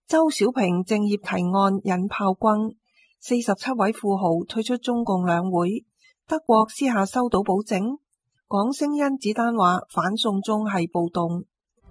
周小平政協提案引炮轟，47位富豪退出中共兩會，德國私下收到保證，港星甄子丹話反送中係暴動。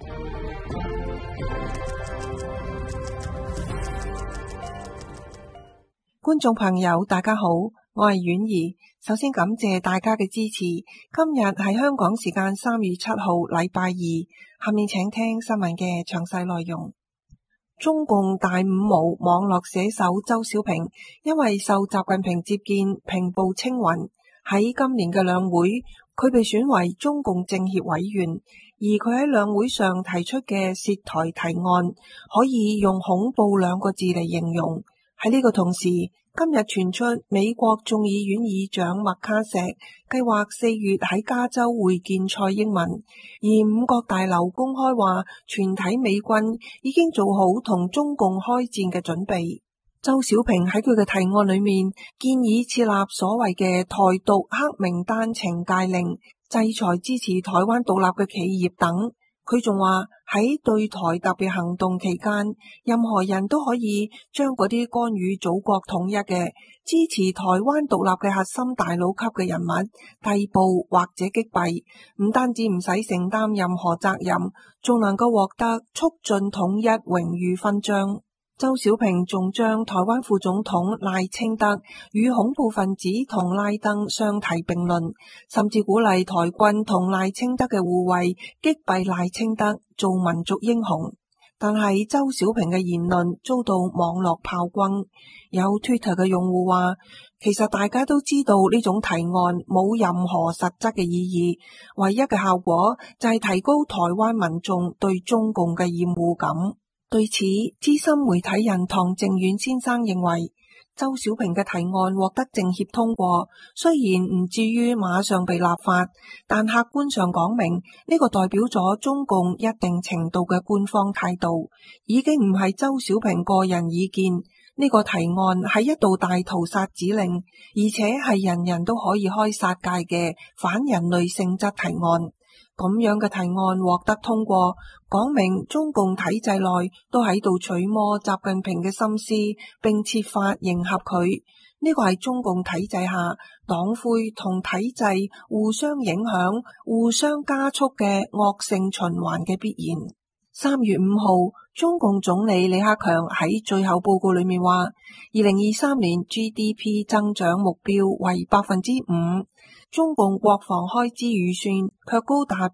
觀眾朋友大家好，我係婉兒，首先感謝大家嘅支持。今日係香港時間3月7號禮拜二，下面請聽新聞嘅詳細內容。中共大五毛網絡寫手周小平因為受習近平接見平步青雲，喺今年嘅兩會佢被選為中共政協委員，而佢喺兩會上提出嘅涉台提案可以用恐怖兩個字嚟形容。喺呢個同時，今日傳出美國眾議院議長麥卡錫計劃4月喺加州會見蔡英文，而五角大樓公開話全體美軍已經做好同中共開戰嘅準備。周小平喺佢嘅提案裏面建議設立所謂嘅台獨黑名單懲戒令，制裁支持台灣獨立嘅企業等。佢仲話喺對台特別行動期間，任何人都可以將嗰啲干預祖國統一嘅、支持台灣獨立嘅核心大佬級嘅人物逮捕或者擊斃，唔單止唔使承擔任何責任，仲能夠獲得促進統一榮譽勳章。周小平仲將台灣副總統賴清德與恐怖分子同拉登相提並論，甚至鼓勵台軍同賴清德嘅護衛擊斃賴清德，做民族英雄。但係周小平嘅言論遭到網絡炮轟，有 Twitter 嘅用戶話，其實大家都知道呢種提案冇任何實質嘅意義，唯一嘅效果就係提高台灣民眾對中共嘅厭惡感。對此，資深媒體人唐靖遠先生認為，周小平嘅提案獲得政協通過，雖然唔至於馬上被立法，但客觀上講明呢個代表咗中共一定程度嘅官方態度，已經唔係周小平個人意見。呢個提案係一道大屠殺指令，而且係人人都可以開殺戒嘅反人類性質提案。咁樣嘅提案獲得通過，講明中共體制內都喺度揣摩習近平嘅心思，並設法迎合佢。呢個係中共體制下黨魁同體制互相影響、互相加速嘅惡性循環嘅必然。3月5號，中共總理李克強喺最後報告裏面話，2023年 GDP 增長目標為 5%。中共國防開支預算卻高達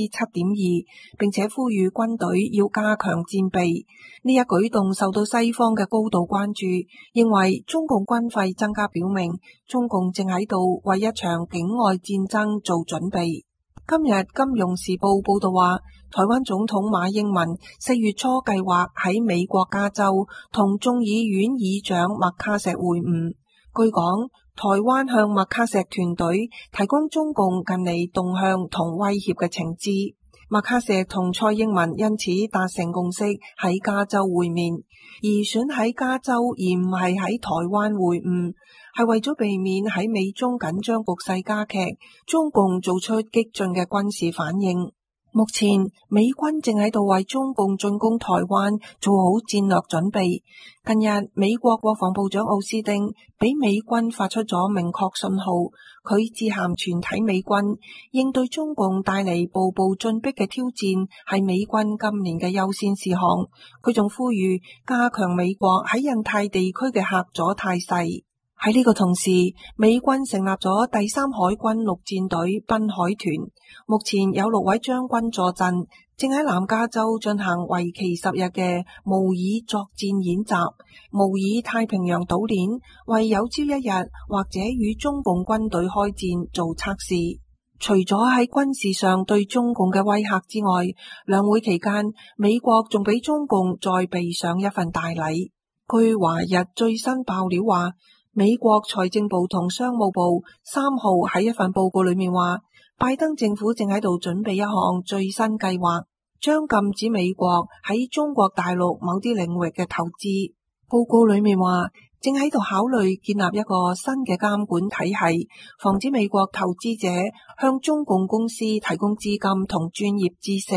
7.2%， 並且呼籲軍隊要加強戰備。呢一舉動受到西方嘅高度關注，認為中共軍費增加表明中共正喺度為一場境外戰爭做準備。今日《金融時報》報道話，台灣總統馬英文4月初計劃喺美國加州同眾議院議長麥卡錫會晤。據講，台灣向麥卡錫團隊提供中共近嚟動向同威脅嘅情資。麥卡錫同蔡英文因此達成共識，喺加州會面，而選喺加州而唔係喺台灣會晤，係為咗避免喺美中緊張局勢加劇，中共做出激進嘅軍事反應。目前美軍正喺度為中共進攻台灣做好戰略準備。近日美國國防部長奧斯汀俾美軍發出咗明確信號，佢致函全體美軍，應對中共帶嚟步步進逼嘅挑戰係美軍今年嘅優先事項。佢仲呼籲加強美國喺印太地區嘅嚇阻態勢。喺呢個同時，美軍成立咗第3海軍陸戰隊濱海團，目前有6位將軍坐鎮，正喺南加州進行為期10日嘅模擬作戰演習，模擬太平洋島鏈，為有朝一日或者與中共軍隊開戰做測試。除咗喺軍事上對中共嘅威嚇之外，兩會期間，美國仲俾中共再備上一份大禮。據華日最新爆料話，美國財政部同商務部3號喺一份報告裏面話，拜登政府正喺度準備一項最新計劃，將禁止美國喺中國大陸某啲領域嘅投資。報告裏面話，正喺度考慮建立一個新嘅監管體系，防止美國投資者向中共公司提供資金同專業知識，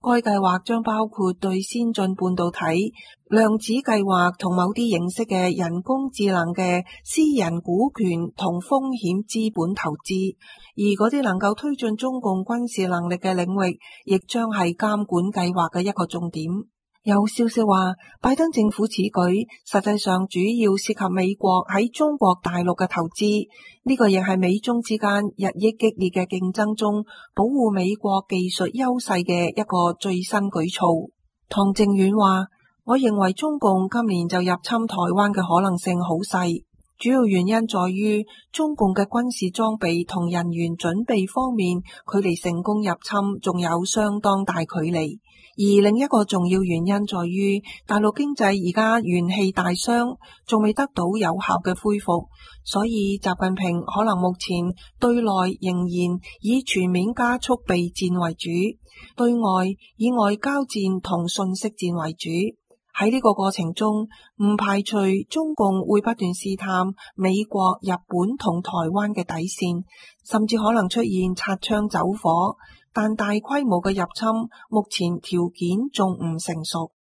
該計劃將包括對先進半導體、量子計劃同某啲形式嘅人工智能嘅私人股權同風險資本投資，而嗰啲能夠推進中共軍事能力嘅領域，亦將係監管計劃嘅一個重點。有消息話，拜登政府此舉實際上主要涉及美國喺中國大陸嘅投資，呢個亦係美中之間日益激烈嘅競爭中保護美國技術優勢嘅一個最新舉措。唐靖遠話，我認為中共今年就入侵台灣嘅可能性好細，主要原因在於中共嘅軍事裝備同人員準備方面，距離成功入侵仲有相當大距離。而另一個重要原因在於大陸經濟而家元氣大傷，仲未得到有效嘅恢復，所以習近平可能目前對內仍然以全面加速備戰為主，對外以外交戰同信息戰為主。喺呢個過程中，唔排除中共會不斷試探美國、日本同台灣嘅底線，甚至可能出現擦槍走火。但大規模嘅入侵目前條件仲唔成熟。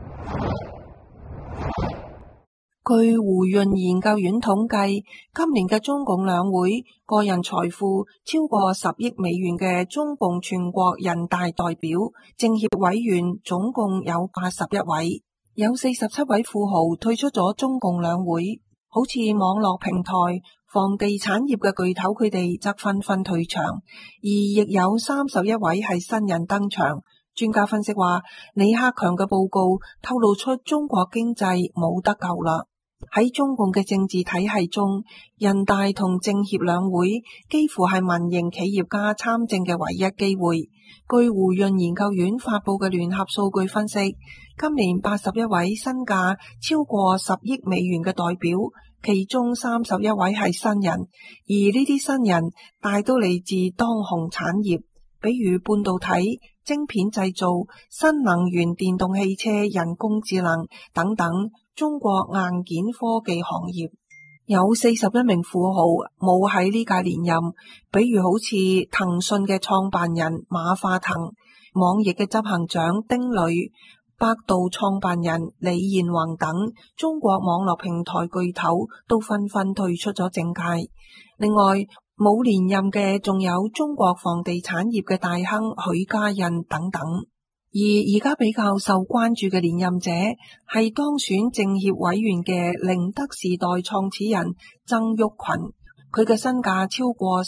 據胡潤研究院統計，今年嘅中共兩會個人財富超過10億美元嘅中共全國人大代表、政協委員總共有81位，有47位富豪退出咗中共兩會，好似網絡平台、房地產業嘅巨頭，佢哋則紛紛退場，而亦有31位係新人登場。專家分析話，李克強嘅報告透露出中國經濟冇得救啦。喺中共嘅政治體系中，人大同政協兩會幾乎係民營企業家參政嘅唯一機會。據胡潤研究院發佈嘅聯合數據分析，今年81位身價超過10億美元嘅代表，其中31位係新人，而呢啲新人大都嚟自當紅產業，比如半導體、晶片製造、新能源電動汽車、人工智能等等中國硬件科技行業。有41名富豪冇喺呢屆連任，比如好似騰訊嘅創辦人馬化騰、網易嘅執行長丁磊、百度創辦人李彥宏等中國網絡平台巨頭都紛紛退出咗政界。另外冇連任嘅仲有中國房地產業嘅大亨許家印等等。而家比較受關注嘅連任者係當選政協委員嘅寧德時代創始人曾毓群，佢嘅身價超過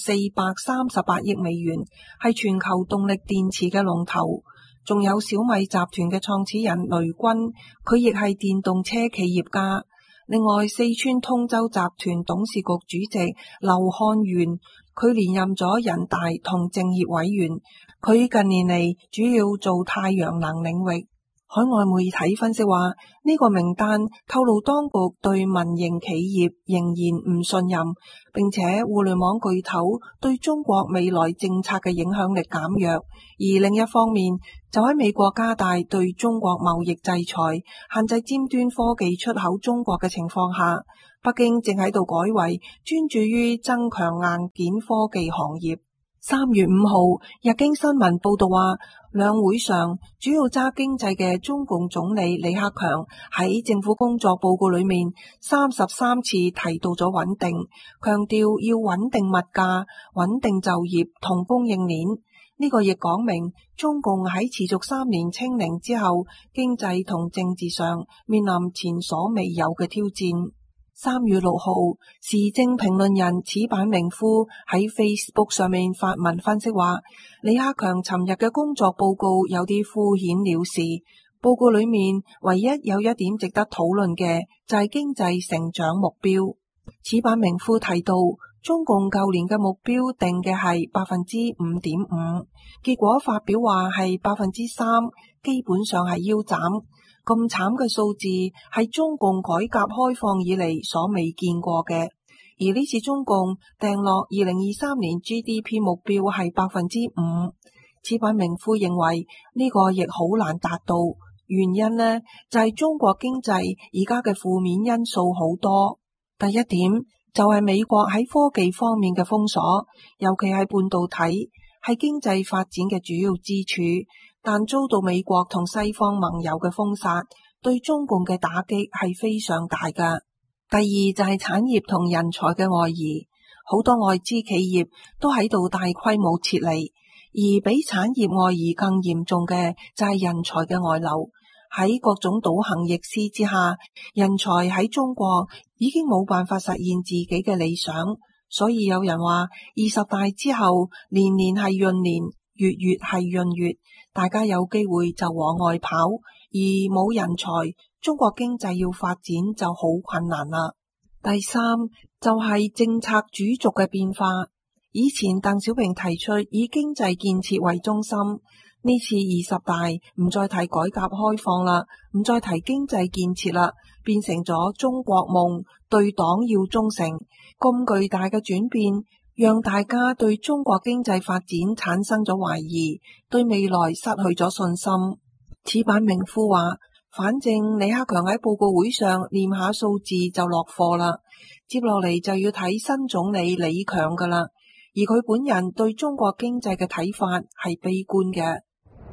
438億美元，係全球動力電池嘅龍頭。仲有小米集團嘅創始人雷軍，佢亦係電動車企業家。另外，四川通州集團董事局主席劉漢元，佢連任咗人大同政協委員。佢近年嚟主要做太陽能領域。海外媒體分析話，呢個名單透露當局對民營企業仍然唔信任，並且互聯網巨頭對中國未來政策嘅影響力減弱。而另一方面，就喺美國加大對中國貿易制裁、限制尖端科技出口中國嘅情況下，北京正喺度改為專注於增強硬件科技行業。3月5號，日經新聞報道話，兩會上主要揸經濟嘅中共總理李克強喺政府工作報告裏面33次提到咗穩定，強調要穩定物價、穩定就業同供應鏈。呢個亦講明中共喺持續3年清零之後，經濟同政治上面臨前所未有嘅挑戰。3月6號，時政評論人矢板明夫喺 Facebook 上面發文分析話，李克強尋日嘅工作報告有啲敷衍了事。報告裏面唯一有一點值得討論嘅就係經濟成長目標。矢板明夫提到，中共舊年嘅目標定嘅係5.5%，結果發表話係3%，基本上係腰斬。咁慘嘅數字係中共改革開放以嚟所未見過嘅，而呢次中共訂落2023年 GDP 目標係5%。矢板明夫認為呢個亦好難達到，原因呢就係中國經濟而家嘅負面因素好多。第一點就係美國喺科技方面嘅封鎖，尤其係半導體，係經濟發展嘅主要支柱。 但遭到美國同西方盟友嘅封殺，對中共嘅打擊係非常大嘅。第二就係產業同人才嘅外移，好多外資企業都喺度大規模撤離，而比產業外移更嚴重嘅就係人才嘅外流。喺各種倒行逆施之下，人才喺中國已經冇辦法實現自己嘅理想，所以有人話20大之後，年年係閏年，月月係閏月，大家有機會就往外跑，而冇人才，中國經濟要發展就好困難啦。第三就係政策主軸嘅變化，以前鄧小平提出以經濟建設為中心，呢次20大唔再提改革開放啦，唔再提經濟建設啦，變成咗中國夢，對黨要忠誠。咁巨大嘅轉變，讓大家對中國經濟發展產生咗懷疑，對未來失去咗信心。此版名夫話，反正李克強喺報告會上念下數字就落課啦，接落嚟就要睇新總理李強噶啦，而佢本人對中國經濟嘅睇法係悲觀嘅。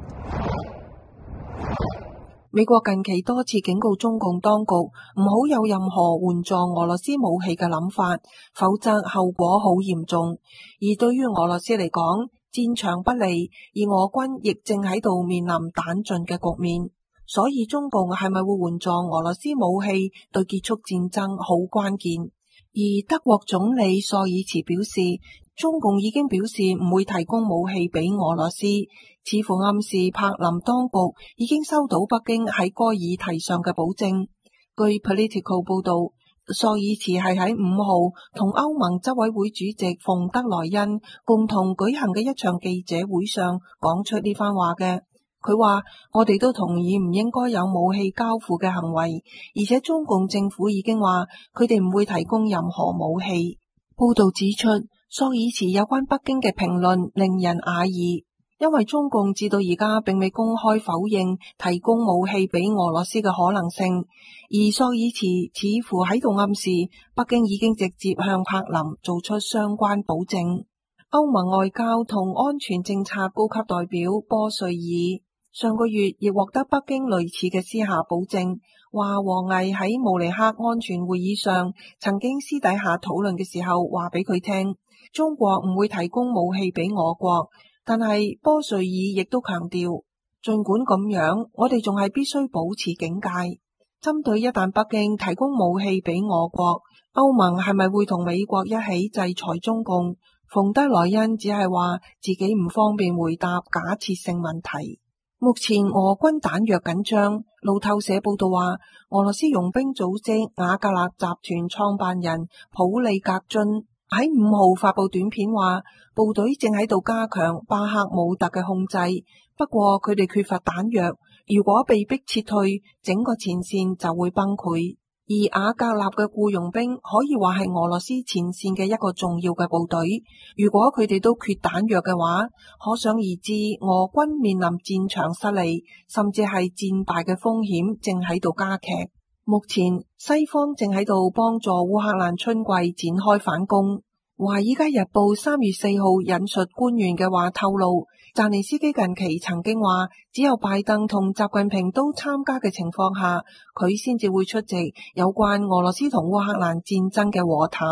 美國近期多次警告中共當局唔好有任何援助俄羅斯武器嘅諗法，否則後果好嚴重。而對於俄羅斯嚟講，戰場不利，而俄軍亦正喺度面臨彈盡嘅局面，所以中共係咪會援助俄羅斯武器，對結束戰爭好關鍵。而德國總理朔爾茨表示，中共已經表示唔會提供武器俾俄羅斯，似乎暗示柏林當局已經收到北京喺該議題上嘅保證。據 Political 報道，朔爾茨係喺5號同歐盟執委會主席馮德萊恩共同舉行嘅一場記者會上講出呢番話嘅。佢話：我哋都同意唔應該有武器交付嘅行為，而且中共政府已經話佢哋唔會提供任何武器。報道指出，朔爾茨有關北京嘅評論令人訝異，因為中共至到而家並未公開否認提供武器俾俄羅斯嘅可能性，而朔爾茨似乎喺度暗示北京已經直接向柏林做出相關保證。歐盟外交同安全政策高級代表波瑞爾上個月亦獲得北京類似嘅私下保證，話王毅喺慕尼黑安全會議上曾經私底下討論嘅時候話俾佢聽，中國唔會提供武器俾俄國。但係波瑞爾亦都強調，儘管咁樣，我哋仲係必須保持警戒。針對一旦北京提供武器俾俄國，歐盟係咪會同美國一起制裁中共？馮德萊恩只係話自己唔方便回答假設性問題。目前俄軍彈藥緊張，路透社報道話，俄羅斯傭兵組織瓦格納集團創辦人普利格津喺5號發佈短片話，部隊正喺度加強巴克姆特嘅控制，不過佢哋缺乏彈藥，如果被迫撤退，整個前線就會崩潰。而瓦格納嘅僱傭兵可以話係俄羅斯前線嘅一個重要嘅部隊，如果佢哋都缺彈藥嘅話，可想而知俄軍面臨戰場失利，甚至係戰敗嘅風險正喺度加劇。目前西方正喺度幫助烏克蘭春季展開反攻。華爾街日報3月4號引述官員嘅話透露，澤連斯基近期曾經話，只有拜登同習近平都參加嘅情況下，佢先至會出席有關俄羅斯同烏克蘭戰爭嘅和談。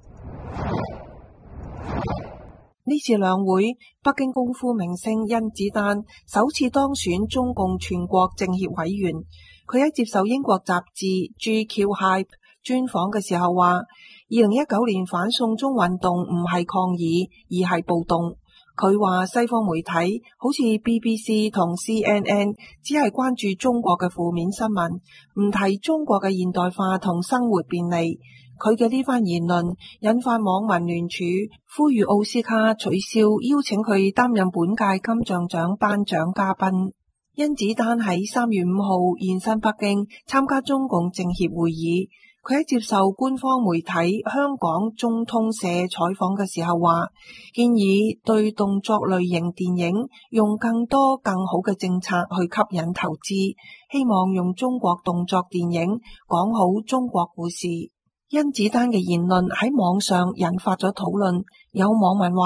呢次兩會，北京功夫明星甄子丹首次當選中共全國政協委員。佢喺接受英國雜誌 GQ Hype 專訪嘅時候話，2019年反送中運動唔係抗議，而係暴動。佢話西方媒體好似 BBC 同 CNN 只係關注中國嘅負面新聞，唔提中國嘅現代化同生活便利。佢嘅呢番言論引發網民聯署，呼籲奧斯卡取消邀請佢擔任本屆金像獎頒獎嘉賓。甄子丹喺3月5號現身北京參加中共政協會議。佢喺接受官方媒體香港中通社採訪嘅時候話，建議對動作類型電影用更多更好嘅政策去吸引投資，希望用中國動作電影講好中國故事。甄子丹嘅言論喺網上引發咗討論，有網民話，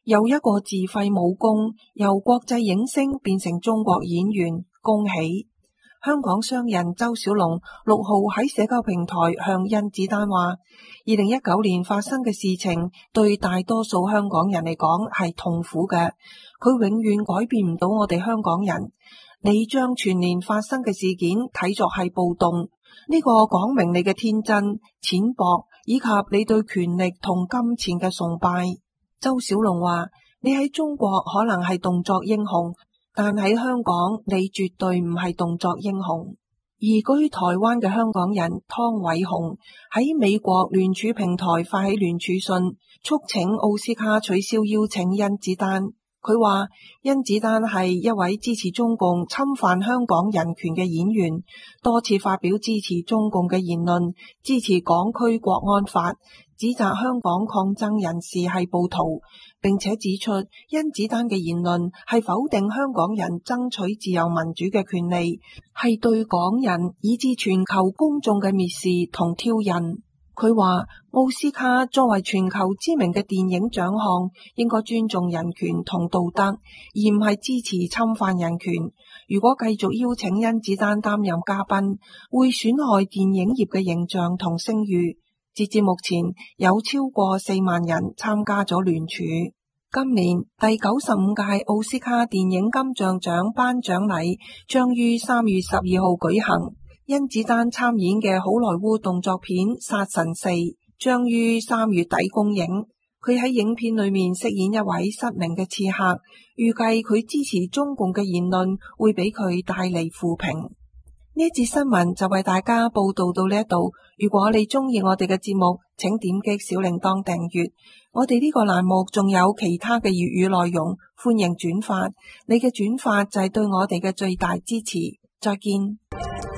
又一個自廢武功，由國際影星變成中國演員，恭喜！香港商人周小龍6號喺社交平台向甄子丹話：2019年發生嘅事情對大多數香港人嚟講係痛苦嘅，佢永遠改變唔到我哋香港人。你將全年發生嘅事件睇作係暴動，呢個講明你嘅天真、淺薄，以及你對權力同金錢嘅崇拜。周小龍話：你喺中國可能係動作英雄，但喺香港你絕對唔係動作英雄。移居台灣嘅香港人湯偉雄喺美國聯署平台發起聯署信，促請奧斯卡取消邀請甄子丹。佢話甄子丹係一位支持中共侵犯香港人權嘅演員，多次發表支持中共嘅言論，支持港區國安法，指責香港抗爭人士係暴徒，並且指出甄子丹嘅言論係否定香港人爭取自由民主嘅權利，係對港人以至全球公眾嘅蔑視同挑釁。佢話奧斯卡作為全球知名嘅電影獎項，應該尊重人權同道德，而唔係支持侵犯人權。如果繼續邀請甄子丹擔任嘉賓，會損害電影業嘅形象同聲譽。截至目前，有超過4萬人參加咗聯署。今年第95屆奧斯卡電影金像獎頒獎禮將於3月12號舉行。甄子丹參演嘅好萊塢動作片《殺神4》將於3月底公映。佢喺影片裏面飾演一位失明嘅刺客，預計佢支持中共嘅言論會俾佢帶嚟負評。呢一節新聞就為大家報道到呢一度。如果你中意我哋嘅節目，請點擊小鈴鐺訂閱。我哋呢個欄目仲有其他嘅粵語內容，歡迎轉發。你嘅轉發就係對我哋嘅最大支持。再見。